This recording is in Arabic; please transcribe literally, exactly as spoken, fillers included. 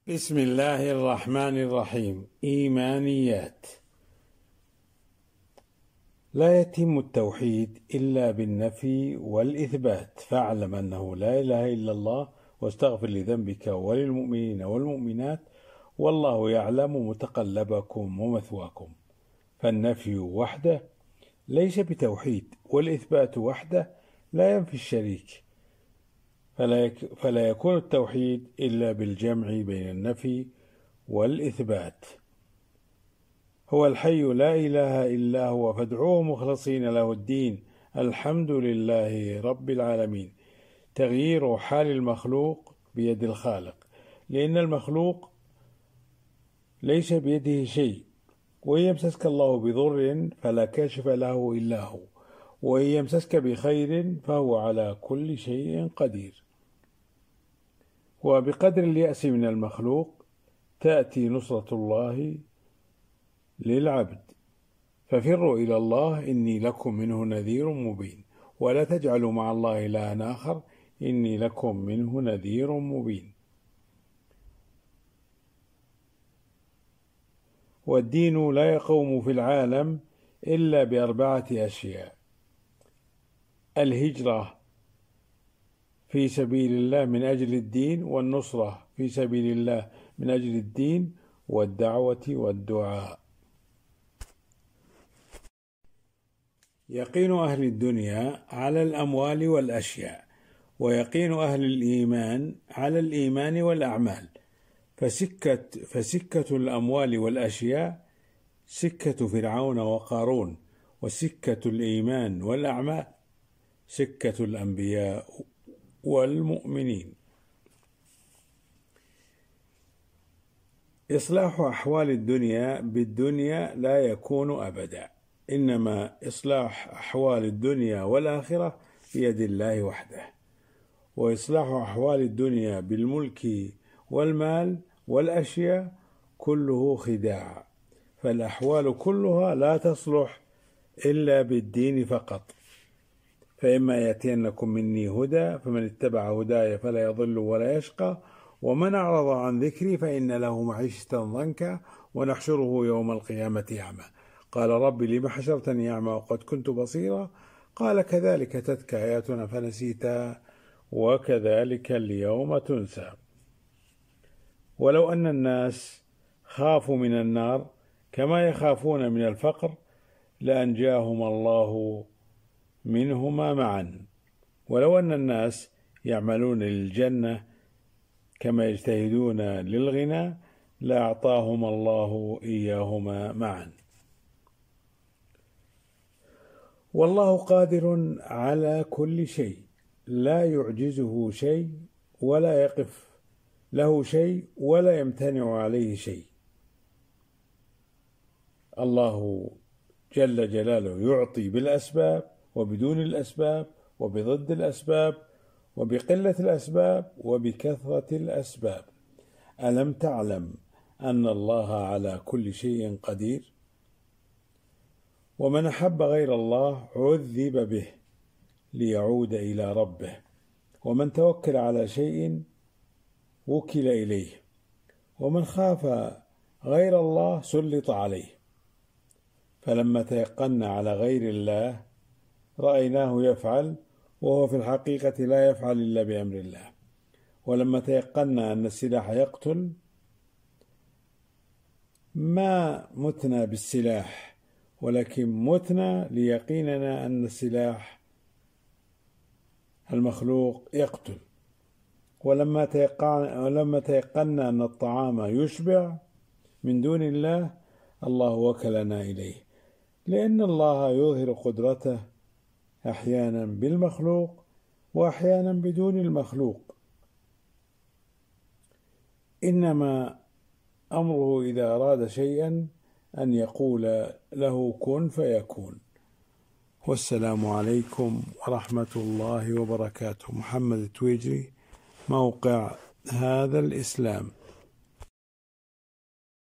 بسم الله الرحمن الرحيم. إيمانيات. لا يتم التوحيد إلا بالنفي والإثبات، فاعلم أنه لا إله إلا الله واستغفر لذنبك وللمؤمنين والمؤمنات والله يعلم متقلبكم ومثواكم. فالنفي وحده ليس بتوحيد، والإثبات وحده لا ينفي الشريك، فلا, يك فلا يكون التوحيد إلا بالجمع بين النفي والإثبات. هو الحي لا إله إلا هو فادعوه مخلصين له الدين، الحمد لله رب العالمين. تغيير حال المخلوق بيد الخالق، لأن المخلوق ليس بيده شيء، وإن يمسسك الله بضر فلا كاشف له إلا هو، وإن يمسسك بخير فهو على كل شيء قدير. وبقدر اليأس من المخلوق تأتي نصرة الله للعبد، ففروا إلى الله إني لكم منه نذير مبين، ولا تجعلوا مع الله إلها آخر إني لكم منه نذير مبين. والدين لا يقوم في العالم إلا بأربعة أشياء: الهجرة في سبيل الله من أجل الدين، والنصرة في سبيل الله من أجل الدين، والدعوة والدعاء. يقين أهل الدنيا على الأموال والأشياء، ويقين أهل الإيمان على الإيمان والأعمال. فسكة, فسكة الأموال والأشياء سكة فرعون وقارون، وسكة الإيمان والأعمال سكة الأنبياء والمؤمنين. إصلاح أحوال الدنيا بالدنيا لا يكون أبدا، إنما إصلاح أحوال الدنيا والآخرة بيد الله وحده. وإصلاح أحوال الدنيا بالملك والمال والأشياء كله خداع، فالأحوال كلها لا تصلح إلا بالدين فقط. فإما يأتينكم مني هدى فمن اتبع هداي فلا يضل ولا يشقى، ومن أعرض عن ذكري فإن له معيشة ضنكا ونحشره يوم القيامة أعمى. قال رب لم حشرتني أعمى وقد كنت بصيرا؟ قال كذلك تتك آياتنا فنسيتها وكذلك اليوم تنسى. ولو أن الناس خافوا من النار كما يخافون من الفقر لأنجاهم الله منهما معا. ولو أن الناس يعملون للجنة كما يجتهدون للغنى لأعطاهم الله إياهما معا. والله قادر على كل شيء، لا يعجزه شيء ولا يقف له شيء ولا يمتنع عليه شيء. الله جل جلاله يعطي بالأسباب وبدون الأسباب وبضد الأسباب وبقلة الأسباب وبكثرة الأسباب. ألم تعلم أن الله على كل شيء قدير؟ ومن أحب غير الله عذب به ليعود إلى ربه، ومن توكل على شيء وكل إليه، ومن خاف غير الله سلط عليه. فلما تيقنا على غير الله رأيناه يفعل وهو في الحقيقة لا يفعل إلا بأمر الله. ولما تيقنا أن السلاح يقتل ما متنا بالسلاح، ولكن متنا ليقيننا أن السلاح المخلوق يقتل. ولما ولما تيقنا أن الطعام يشبع من دون الله الله وكلنا إليه، لأن الله يظهر قدرته أحيانا بالمخلوق وأحيانا بدون المخلوق. إنما أمره إذا أراد شيئا أن يقول له كن فيكون. والسلام عليكم ورحمة الله وبركاته. محمد التويجري، موقع هذا الإسلام.